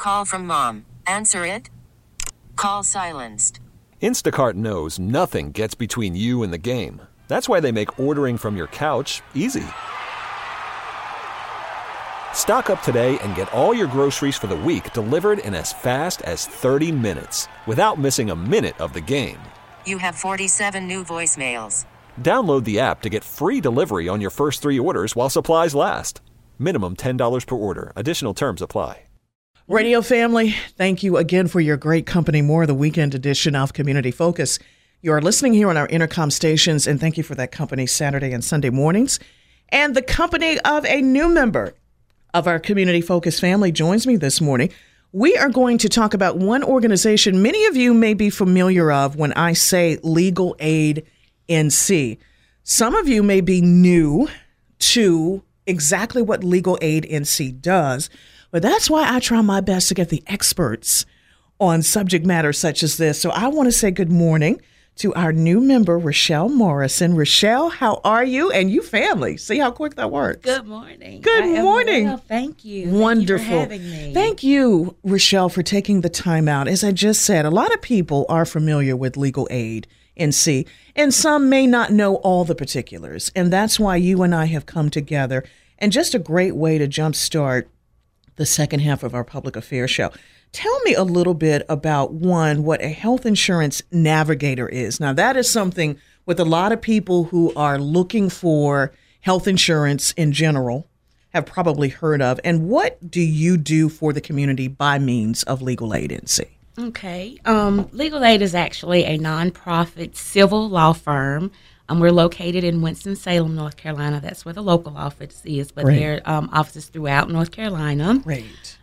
Call from mom. Answer it. Call silenced. Instacart knows nothing gets between you and the game. That's why they make ordering from your couch easy. Stock up today and get all your groceries for the week delivered in as fast as 30 minutes without missing a minute of the game. You have 47 new voicemails. Download the app to get free delivery on your first 3 orders while supplies last. Minimum $10 per order. Additional terms apply. Radio family, thank you again for your great company. More of the weekend edition of Community Focus. You are listening here on our Intercom stations, and thank you for that company Saturday and Sunday mornings. And the company of a new member of our Community Focus family joins me this morning. We are going to talk about one organization many of you may be familiar of when I say Legal Aid NC. Some of you may be new to exactly what Legal Aid NC does, but that's why I try my best to get the experts on subject matter such as this. So I want to say good morning to our new member, Rochelle Morrison. Rochelle, how are you? And you family. See how quick that works. Good morning. Good morning. Well, thank you. Wonderful. Thank you for having me. Thank you, Rochelle, for taking the time out. As I just said, a lot of people are familiar with Legal Aid NC, and some may not know all the particulars. And that's why you and I have come together. And just a great way to jumpstart the second half of our public affairs show. Tell me a little bit about, one, what a health insurance navigator is. Now, that is something with a lot of people who are looking for health insurance in general have probably heard of. And what do you do for the community by means of Legal Aid NC? Okay. Legal Aid is actually a nonprofit civil law firm. We're located in Winston-Salem, North Carolina. That's where the local office is, but there are offices throughout North Carolina. Great.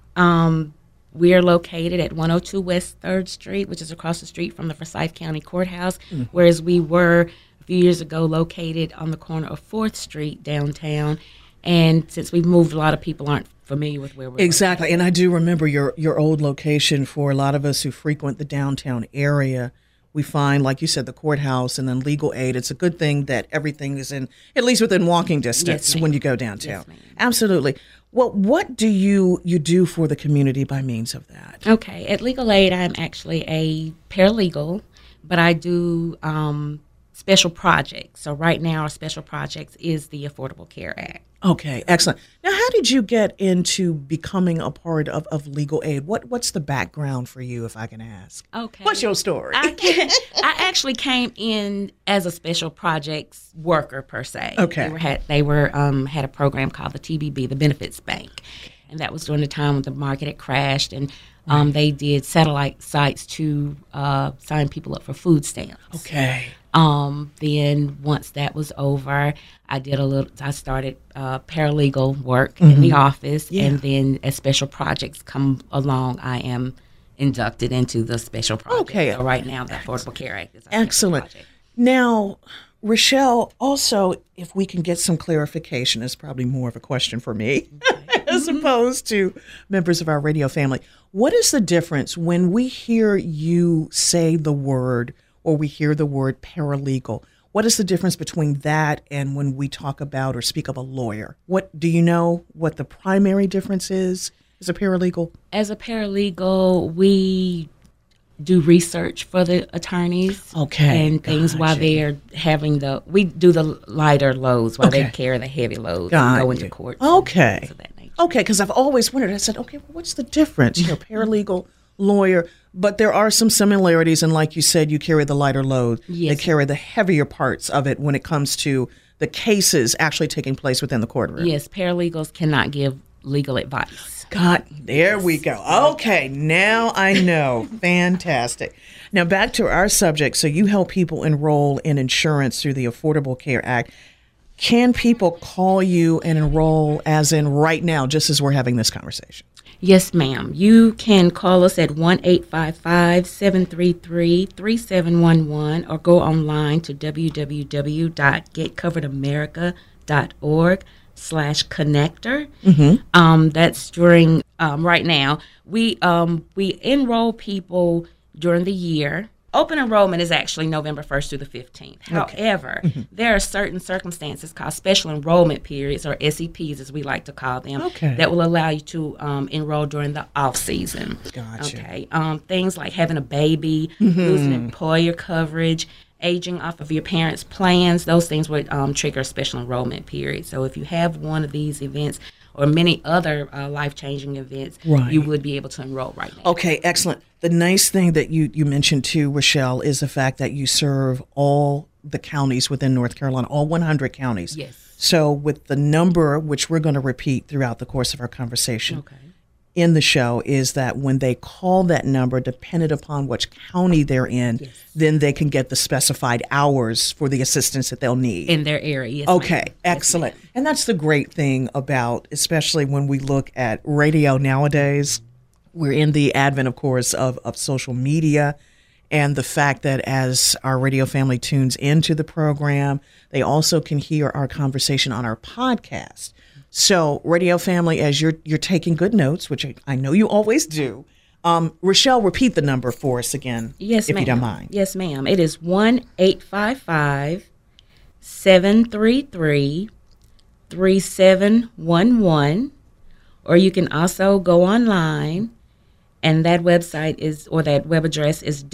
We are located at 102 West 3rd Street, which is across the street from the Forsyth County Courthouse, whereas we were a few years ago located on the corner of 4th Street downtown. And since we've moved, a lot of people aren't familiar with where we're Exactly. located. And I do remember your old location. For a lot of us who frequent the downtown area, we find, like you said, the courthouse and then Legal Aid. It's a good thing that everything is in, at least within walking distance when you go downtown. Yes, Absolutely. Well, what do you do for the community by means of that? Okay. At Legal Aid, I'm actually a paralegal, but I do special projects. So right now, our special projects is the Affordable Care Act. Okay, excellent. Now, how did you get into becoming a part of Legal Aid? What's the background for you, if I can ask? Okay. What's your story? I actually came in as a special projects worker, per se. Okay. They had a program called the TBB, the Benefits Bank. And that was during the time when the market had crashed, and they did satellite sites to sign people up for food stamps. Okay. Then once that was over, I started paralegal work in the office, and then as special projects come along, I am inducted into the special project. Okay. So right now, the Affordable Care Act is our Excellent. special project. Now, Rochelle, also, if we can get some clarification, it's probably more of a question for me as opposed to members of our radio family. What is the difference when we hear you say the word or we hear the word paralegal? What is the difference between that and when we talk about or speak of a lawyer? What do you know what the primary difference is as a paralegal? As a paralegal, we do research for the attorneys and things while they're we do the lighter loads while they carry the heavy loads and go into court. Okay. Things of that nature. Okay, because I've always wondered, I said, okay, well, what's the difference? Paralegal, lawyer, but there are some similarities, and like you said, you carry the lighter load. Yes. They carry the heavier parts of it when it comes to the cases actually taking place within the courtroom. Yes, paralegals cannot give legal advice. God, there we go. Okay, now I know. Fantastic. Now back to our subject. So you help people enroll in insurance through the Affordable Care Act. Can people call you and enroll as in right now, just as we're having this conversation? Yes, ma'am. You can call us at 1-855-733-3711 or go online to www.getcoveredamerica.org/connector. That's during right now. We enroll people during the year Open enrollment is actually November 1st through the 15th. However, there are certain circumstances called special enrollment periods, or SEPs as we like to call them, that will allow you to enroll during the off season. Gotcha. Okay. Things like having a baby, losing employer coverage, aging off of your parents' plans, those things would trigger a special enrollment period. So if you have one of these events or many other life-changing events, you would be able to enroll right now. Okay, excellent. The nice thing that you mentioned too, Rochelle, is the fact that you serve all the counties within North Carolina, all 100 counties. Yes. So with the number, which we're going to repeat throughout the course of our conversation in the show, is that when they call that number, dependent upon which county they're in, then they can get the specified hours for the assistance that they'll need. In their area, yes. Okay, ma'am. excellent. Yes, and that's the great thing about, especially when we look at radio nowadays, we're in the advent, of course, of social media, and the fact that as our radio family tunes into the program, they also can hear our conversation on our podcast. So, radio family, as you're taking good notes, which I know you always do, Rochelle, repeat the number for us again, yes, if ma'am. you don't mind. Yes, ma'am. It is 1-855-733-3711, or you can also go online, and that website is, or that web address is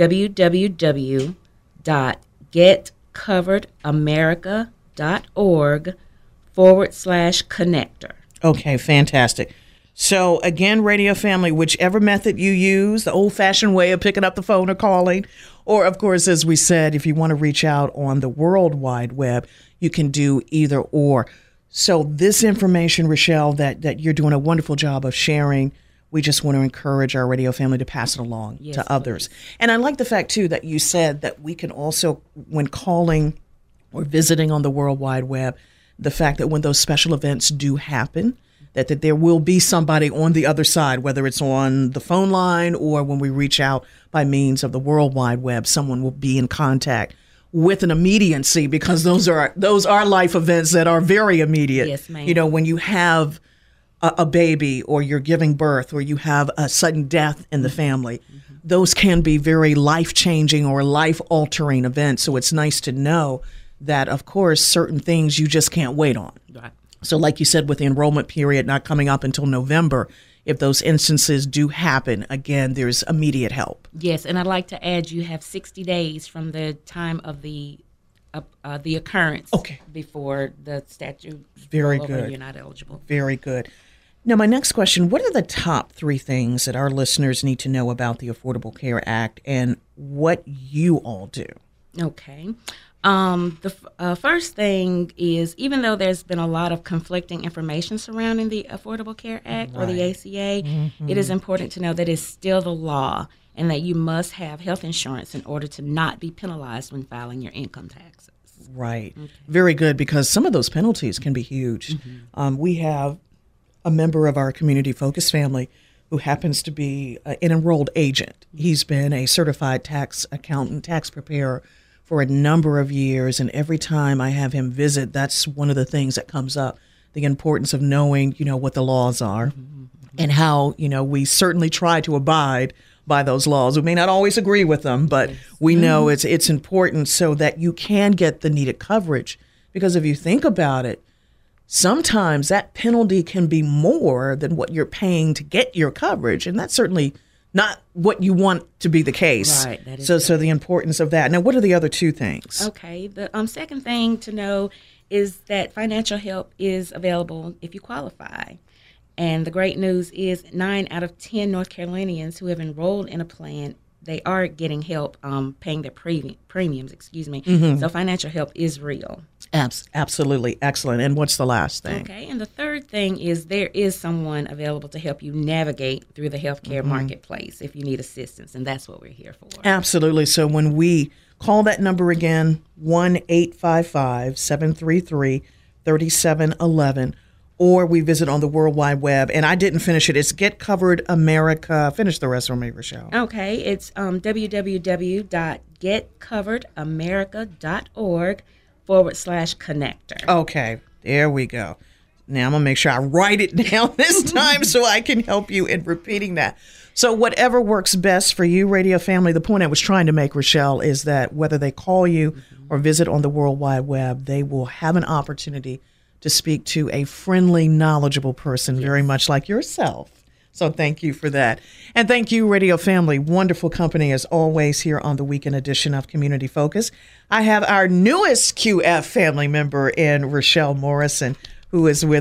www.getcoveredamerica.org/connector. Okay, fantastic. So again, radio family, whichever method you use, the old-fashioned way of picking up the phone or calling, or of course, as we said, if you want to reach out on the World Wide Web, you can do either or. So this information, Rochelle, that you're doing a wonderful job of sharing, we just want to encourage our radio family to pass it along to others. And I like the fact, too, that you said that we can also, when calling or visiting on the World Wide Web, the fact that when those special events do happen, that there will be somebody on the other side, whether it's on the phone line or when we reach out by means of the World Wide Web, someone will be in contact with an immediacy, because those are life events that are very immediate. Yes, ma'am. You know, when you have a baby, or you're giving birth, or you have a sudden death in the family, those can be very life-changing or life-altering events. So it's nice to know that, of course, certain things you just can't wait on. Right. So like you said, with the enrollment period not coming up until November, if those instances do happen, again, there's immediate help. Yes, and I'd like to add, you have 60 days from the time of the occurrence before the statute. Very over, good. You're not eligible. Very good. Now, my next question, what are the top 3 things that our listeners need to know about the Affordable Care Act and what you all do? Okay. The first thing is, even though there's been a lot of conflicting information surrounding the Affordable Care Act or the ACA, it is important to know that it's still the law and that you must have health insurance in order to not be penalized when filing your income taxes. Right. Okay. Very good, because some of those penalties can be huge. We have a member of our community focus family who happens to be an enrolled agent. He's been a certified tax accountant, tax preparer for a number of years, and every time I have him visit, that's one of the things that comes up, the importance of knowing, what the laws are and how, we certainly try to abide by those laws. We may not always agree with them, but we know it's important so that you can get the needed coverage. Because if you think about it, sometimes that penalty can be more than what you're paying to get your coverage, and that's certainly not what you want to be the case. Right. That is so the importance of that. Now, what are the other 2 things? Okay. The second thing to know is that financial help is available if you qualify. And the great news is 9 out of 10 North Carolinians who have enrolled in a plan, they are getting help paying their premiums. So financial help is real. Absolutely. Excellent. And what's the last thing? Okay. And the third thing is there is someone available to help you navigate through the healthcare marketplace if you need assistance. And that's what we're here for. Absolutely. So when we call that number again, 1-855-733-3711, or we visit on the World Wide Web. And I didn't finish it. It's Get Covered America. Finish the rest for me, Rochelle. Okay. It's www.getcoveredamerica.org/connector. Okay. There we go. Now I'm going to make sure I write it down this time so I can help you in repeating that. So whatever works best for you, radio family, the point I was trying to make, Rochelle, is that whether they call you or visit on the World Wide Web, they will have an opportunity to speak to a friendly, knowledgeable person, very much like yourself. So thank you for that. And thank you, radio family. Wonderful company as always here on the weekend edition of Community Focus. I have our newest QF family member in Rochelle Morrison, who is with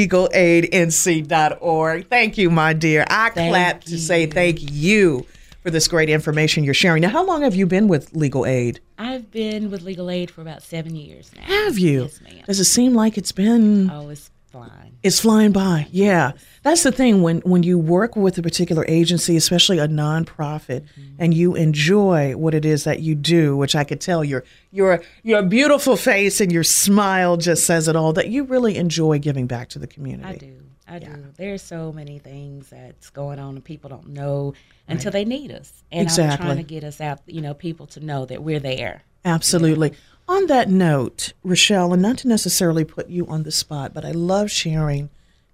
LegalAidNC.org. Thank you, my dear. I clap to say thank you for this great information you're sharing. Now, how long have you been with Legal Aid? I've been with Legal Aid for about 7 years now. Have you? Yes, ma'am. Does it seem like it's been... Oh, it's flying. It's flying by, yeah. That's the thing, when you work with a particular agency, especially a nonprofit, and you enjoy what it is that you do, which I could tell your beautiful face and your smile just says it all, that you really enjoy giving back to the community. I do. There's so many things that's going on and people don't know until they need us. And I'm trying to get us out, people to know that we're there. Absolutely. On that note, Rochelle, and not to necessarily put you on the spot, but I love sharing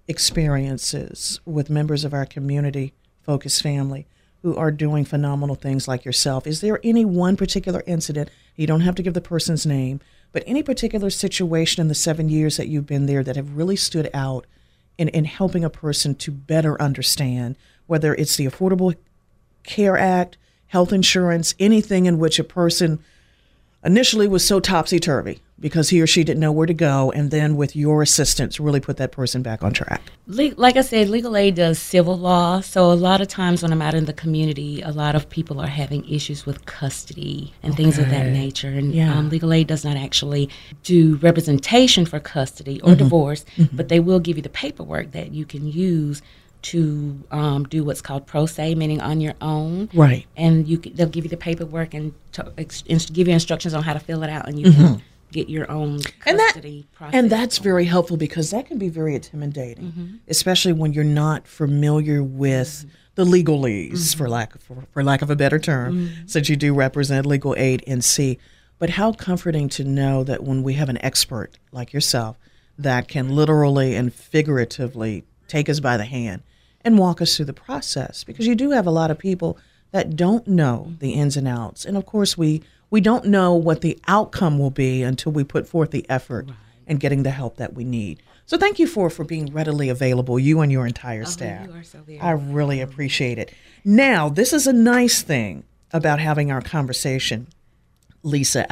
experiences with members of our community focused family who are doing phenomenal things like yourself. Is there any one particular incident, you don't have to give the person's name, but any particular situation in the 7 years that you've been there that have really stood out in helping a person to better understand, whether it's the Affordable Care Act, health insurance, anything in which a person initially was so topsy-turvy because he or she didn't know where to go, and then with your assistance really put that person back on track? Like I said, Legal Aid does civil law, so a lot of times when I'm out in the community, a lot of people are having issues with custody and things of that nature. And Legal Aid does not actually do representation for custody or divorce, but they will give you the paperwork that you can use to do what's called pro se, meaning on your own. Right. And they'll give you the paperwork and give you instructions on how to fill it out, and you can get your own custody process. And that's very helpful because that can be very intimidating, especially when you're not familiar with the legalese, for lack of a better term, since you do represent Legal Aid NC. But how comforting to know that when we have an expert like yourself that can literally and figuratively take us by the hand and walk us through the process, because you do have a lot of people that don't know the ins and outs. And of course, we don't know what the outcome will be until we put forth the effort in getting the help that we need. So thank you for being readily available, you and your entire staff. You are so very I really appreciate it. Now, this is a nice thing about having our conversation. Rochelle.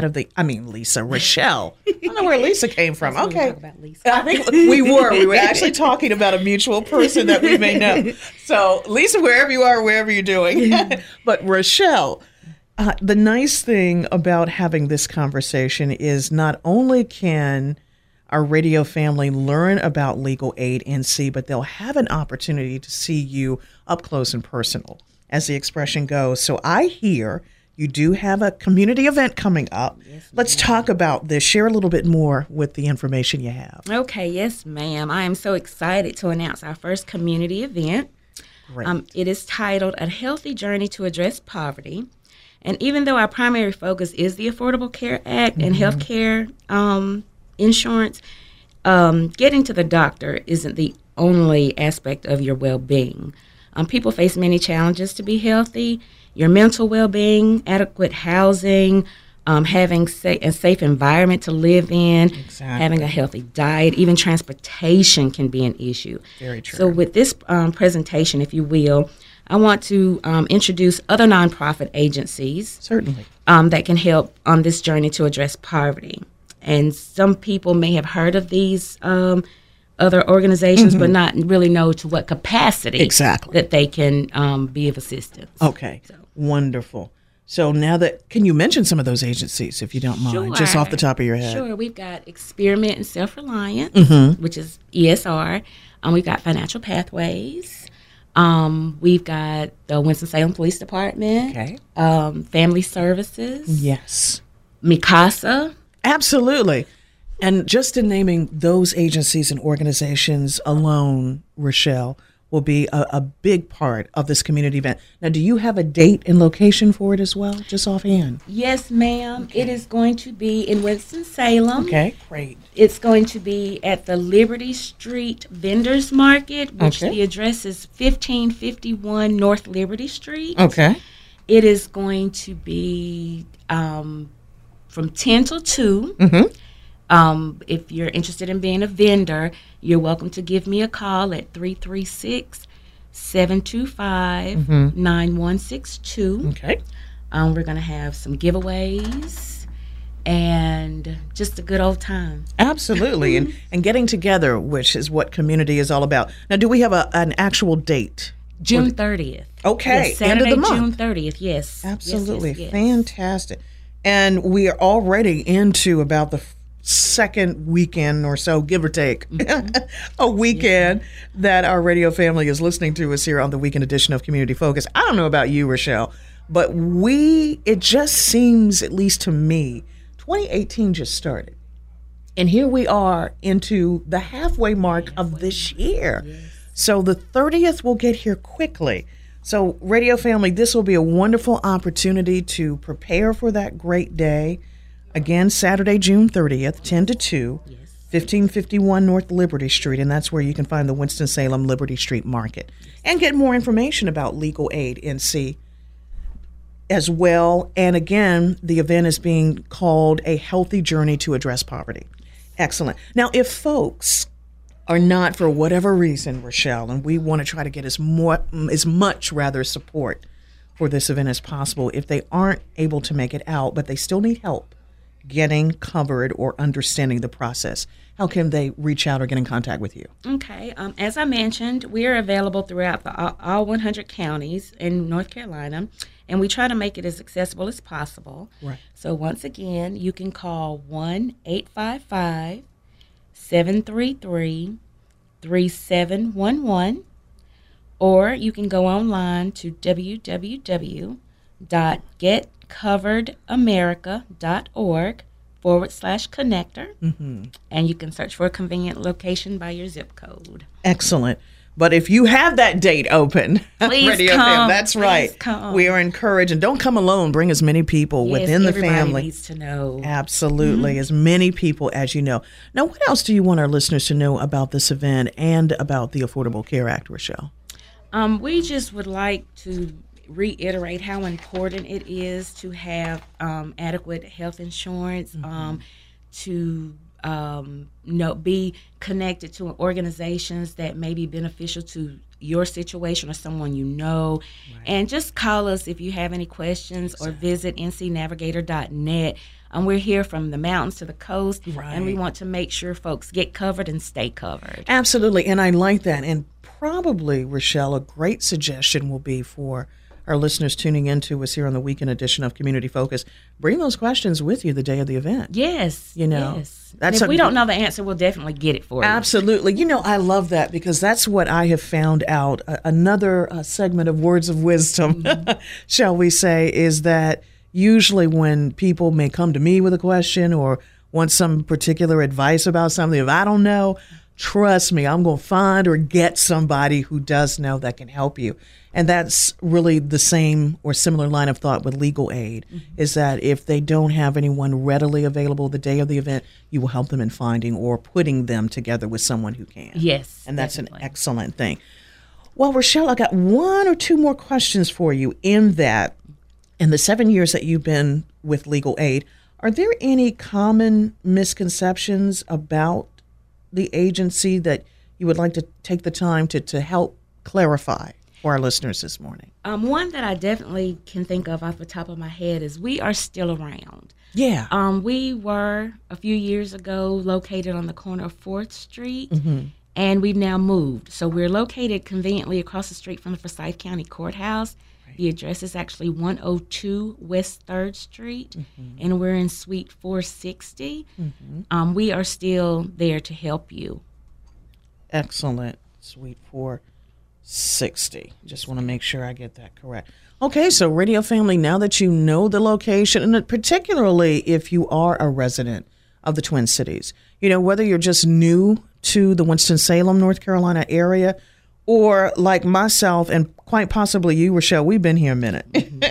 I don't know where Lisa came from. That's Okay. we talk about Lisa. I think we were actually talking about a mutual person that we may know. So Lisa, wherever you are, wherever you're doing. But Rochelle, the nice thing about having this conversation is not only can our radio family learn about Legal Aid NC, but they'll have an opportunity to see you up close and personal, as the expression goes. So I hear you do have a community event coming up. Yes, let's talk about this. Share a little bit more with the information you have. Okay, yes, ma'am. I am so excited to announce our first community event. Great. It is titled A Healthy Journey to Address Poverty. And even though our primary focus is the Affordable Care Act and health care insurance, getting to the doctor isn't the only aspect of your well-being. People face many challenges to be healthy. Your mental well-being, adequate housing, having a safe environment to live in, having a healthy diet, even transportation can be an issue. Very true. So with this presentation, if you will, I want to introduce other nonprofit agencies Certainly. That can help on this journey to address poverty. And some people may have heard of these other organizations, but not really know to what capacity that they can be of assistance. Okay, wonderful. So now can you mention some of those agencies, if you don't mind, just off the top of your head? Sure. We've got Experiment and Self-Reliance, which is ESR. We've got Financial Pathways. We've got the Winston-Salem Police Department. Okay. Family Services. Yes. Mikasa. Absolutely. And just in naming those agencies and organizations alone, Rochelle, will be a big part of this community event. Now, do you have a date and location for it as well, just offhand? Yes, ma'am. Okay. It is going to be in Winston-Salem. Okay, great. It's going to be at the Liberty Street Vendors Market, which the address is 1551 North Liberty Street. Okay. It is going to be from 10 till 2. If you're interested in being a vendor, you're welcome to give me a call at 336-725-9162. Okay. We're going to have some giveaways and just a good old time. Absolutely. and getting together, which is what community is all about. Now, do we have an actual date? June 30th. Okay. Yes, Saturday, end of the month. June 30th, yes. Absolutely. Yes. Fantastic. And we are already into about the second weekend or so, give or take, a weekend that our radio family is listening to us here on the weekend edition of Community Focus. I don't know about you, Rochelle, but it just seems, at least to me, 2018 just started. And here we are into the halfway mark of this year. Yes. So the 30th will get here quickly. So radio family, this will be a wonderful opportunity to prepare for that great day. Again, Saturday, June 30th, 10 to 2, 1551 North Liberty Street, and that's where you can find the Winston-Salem Liberty Street Market. And get more information about Legal Aid NC as well. And again, the event is being called A Healthy Journey to Address Poverty. Excellent. Now, if folks are not, for whatever reason, Rochelle, and we want to try to get as much support for this event as possible, if they aren't able to make it out, but they still need help getting covered or understanding the process, how can they reach out or get in contact with you? Okay. As I mentioned, we are available throughout all 100 counties in North Carolina, and we try to make it as accessible as possible. Right. So once again, you can call 1-855-733-3711, or you can go online to www.getcoveredamerica.org/connector, and you can search for a convenient location by your zip code. Excellent. But if you have that date open, please Radio come. FM, that's right. Come. We are encouraged, and don't come alone. Bring as many people within the family. Everybody needs to know. Absolutely, as many people as you know. Now, what else do you want our listeners to know about this event and about the Affordable Care Act, Rochelle? We just would like to reiterate how important it is to have adequate health insurance, to be connected to organizations that may be beneficial to your situation or someone you know. Right. And just call us if you have any questions, or visit ncnavigator.net. We're here from the mountains to the coast, and we want to make sure folks get covered and stay covered. Absolutely, and I like that. And probably, Rochelle, a great suggestion will be for our listeners tuning into us here on the weekend edition of Community Focus, bring those questions with you the day of the event. Yes. Yes. And if we don't know the answer, we'll definitely get it for you. Absolutely. I love that, because that's what I have found out. Another segment of Words of Wisdom, shall we say, is that usually when people may come to me with a question or want some particular advice about something, if I don't know, trust me, I'm going to find or get somebody who does know that can help you. And that's really the same or similar line of thought with legal aid, is that if they don't have anyone readily available the day of the event, you will help them in finding or putting them together with someone who can. Yes. And that's definitely an excellent thing. Well, Rochelle, I got one or two more questions for you in that. In the 7 years that you've been with legal aid, are there any common misconceptions about the agency that you would like to take the time to help clarify for our listeners this morning? One that I definitely can think of off the top of my head is we are still around. Yeah. We were, a few years ago, located on the corner of 4th Street, and we've now moved. So we're located conveniently across the street from the Forsyth County Courthouse. Right. The address is actually 102 West 3rd Street, and we're in Suite 460. We are still there to help you. Excellent. Suite 460. Just want to make sure I get that correct. Okay, so radio family, now that you know the location, and particularly if you are a resident of the Twin Cities, whether you're just new to the Winston-Salem, North Carolina area, or like myself and quite possibly you, Rochelle, we've been here a minute.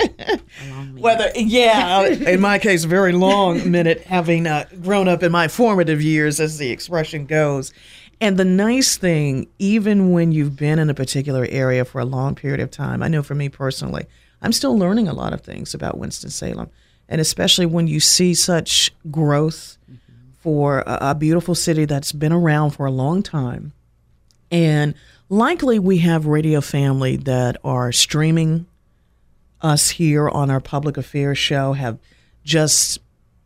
In my case, a very long minute, having grown up in my formative years, as the expression goes. And the nice thing, even when you've been in a particular area for a long period of time, I know for me personally, I'm still learning a lot of things about Winston-Salem. And especially when you see such growth for a beautiful city that's been around for a long time. And likely we have Radio Family that are streaming us here on our public affairs show, have just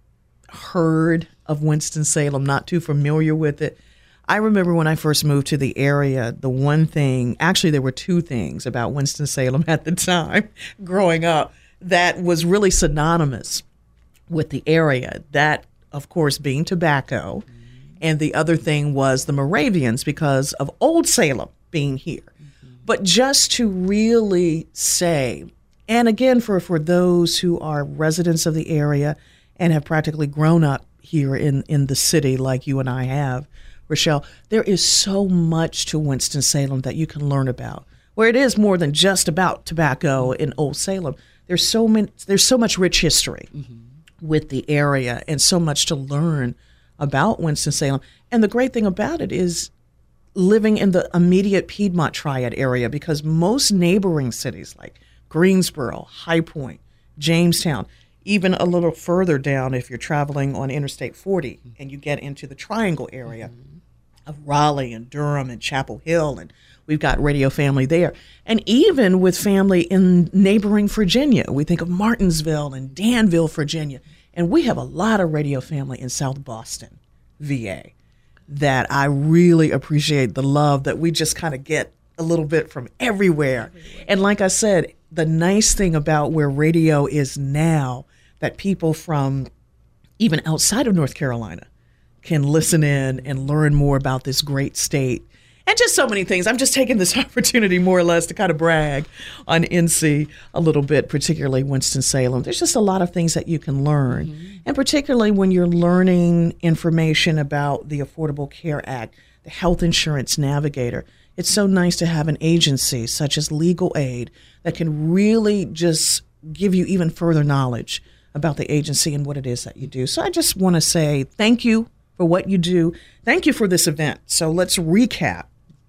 heard of Winston-Salem, not too familiar with it. I remember when I first moved to the area, the one thing, actually there were two things about Winston-Salem at the time growing up that was really synonymous with the area. That, of course, being tobacco. And the other thing was the Moravians because of Old Salem being here. But just to really say, and again, for those who are residents of the area and have practically grown up here in the city like you and I have, Rochelle, there is so much to Winston-Salem that you can learn about, where it is more than just about tobacco in Old Salem. There's so much rich history with the area and so much to learn about Winston-Salem. And the great thing about it is living in the immediate Piedmont Triad area, because most neighboring cities like Greensboro, High Point, Jamestown, even a little further down if you're traveling on Interstate 40 and you get into the Triangle area of Raleigh and Durham and Chapel Hill, and we've got Radio Family there. And even with family in neighboring Virginia, we think of Martinsville and Danville, Virginia. And we have a lot of Radio Family in South Boston, VA, that I really appreciate the love that we just kind of get a little bit from everywhere. And like I said, the nice thing about where radio is now, that people from even outside of North Carolina can listen in and learn more about this great state. And just so many things. I'm just taking this opportunity more or less to kind of brag on NC a little bit, particularly Winston-Salem. There's just a lot of things that you can learn. And particularly when you're learning information about the Affordable Care Act, the Health Insurance Navigator. It's so nice to have an agency such as Legal Aid that can really just give you even further knowledge about the agency and what it is that you do. So I just want to say thank you for what you do. Thank you for this event. So let's recap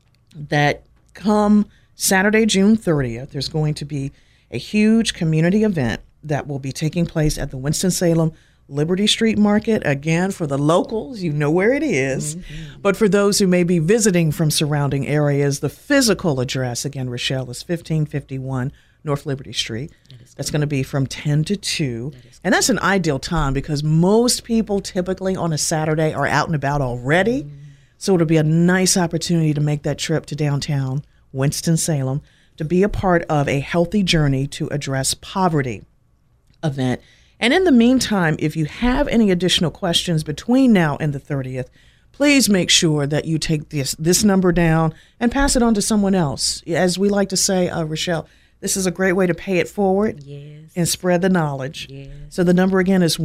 that come Saturday, June 30th, there's going to be a huge community event that will be taking place at the Winston-Salem Liberty Street Market. Again, for the locals, you know where it is. But for those who may be visiting from surrounding areas, the physical address, again, Rochelle, is 1551 North Liberty Street. That's going to be from 10 to 2. And that's an ideal time because most people typically on a Saturday are out and about already. So it'll be a nice opportunity to make that trip to downtown Winston-Salem to be a part of a Healthy Journey to Address Poverty event. And in the meantime, if you have any additional questions between now and the 30th, please make sure that you take this number down and pass it on to someone else. As we like to say, Rochelle, this is a great way to pay it forward and spread the knowledge. So the number again is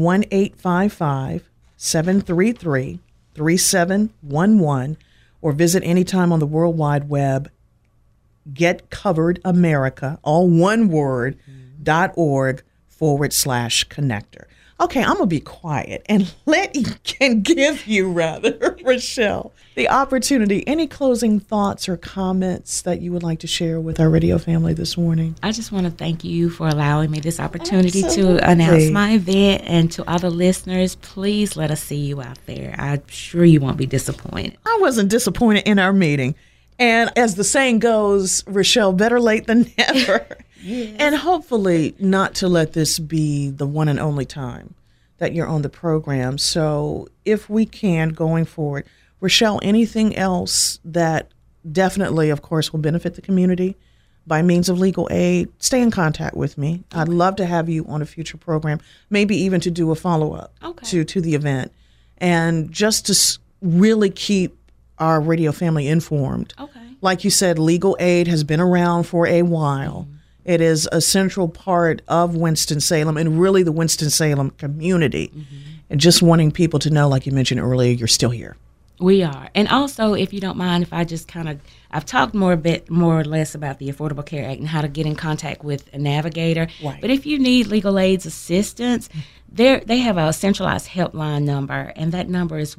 1-855-733-3711, or visit anytime on the World Wide Web, GetCoveredAmerica, all one word, .org/connector. Okay, I'm going to be quiet and give you, Rochelle, the opportunity. Any closing thoughts or comments that you would like to share with our radio family this morning? I just want to thank you for allowing me this opportunity to announce my event. And to other listeners, please let us see you out there. I'm sure you won't be disappointed. I wasn't disappointed in our meeting. And as the saying goes, Rochelle, better late than never. And hopefully not to let this be the one and only time that you're on the program. So if we can, going forward, Rochelle, anything else that definitely, of course, will benefit the community by means of legal aid, stay in contact with me. I'd love to have you on a future program, maybe even to do a follow-up to the event, and just to really keep our radio family informed. Like you said, legal aid has been around for a while. It is a central part of Winston-Salem and really the Winston-Salem community. And just wanting people to know, like you mentioned earlier, you're still here. We are. And also, if you don't mind, if I just kind of I've talked more or less about the Affordable Care Act and how to get in contact with a navigator. Right. But if you need legal aid's assistance, they have a centralized helpline number, and that number is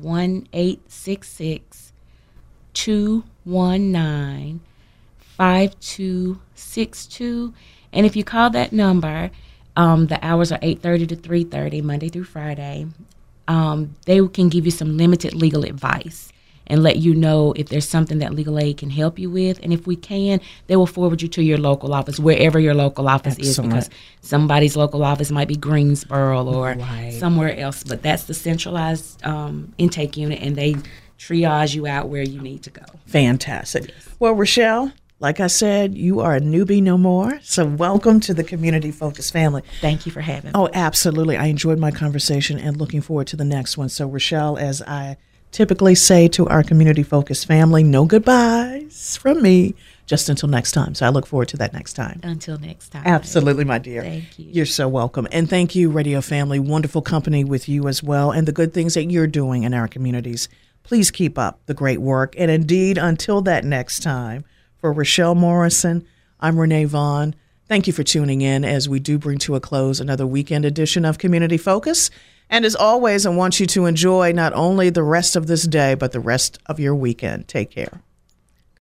1-866-219-5262. And if you call that number, the hours are 8:30 to 3:30, Monday through Friday. They can give you some limited legal advice and let you know if there's something that legal aid can help you with. And if we can, they will forward you to your local office, wherever your local office is, because somebody's local office might be Greensboro or somewhere else. But that's the centralized intake unit, and they triage you out where you need to go. Fantastic. Well, Rochelle, like I said, you are a newbie no more. So welcome to the Community Focus family. Thank you for having me. Oh, absolutely. I enjoyed my conversation and looking forward to the next one. So, Rochelle, as I typically say to our Community Focus family, no goodbyes from me, just until next time. So I look forward to that next time. Until next time. Absolutely, my dear. Thank you. You're so welcome. And thank you, Radio Family. Wonderful company with you as well, and the good things that you're doing in our communities. Please keep up the great work. And indeed, until that next time, for Rochelle Morrison, I'm Renee Vaughn. Thank you for tuning in as we do bring to a close another weekend edition of Community Focus. And as always, I want you to enjoy not only the rest of this day, but the rest of your weekend. Take care.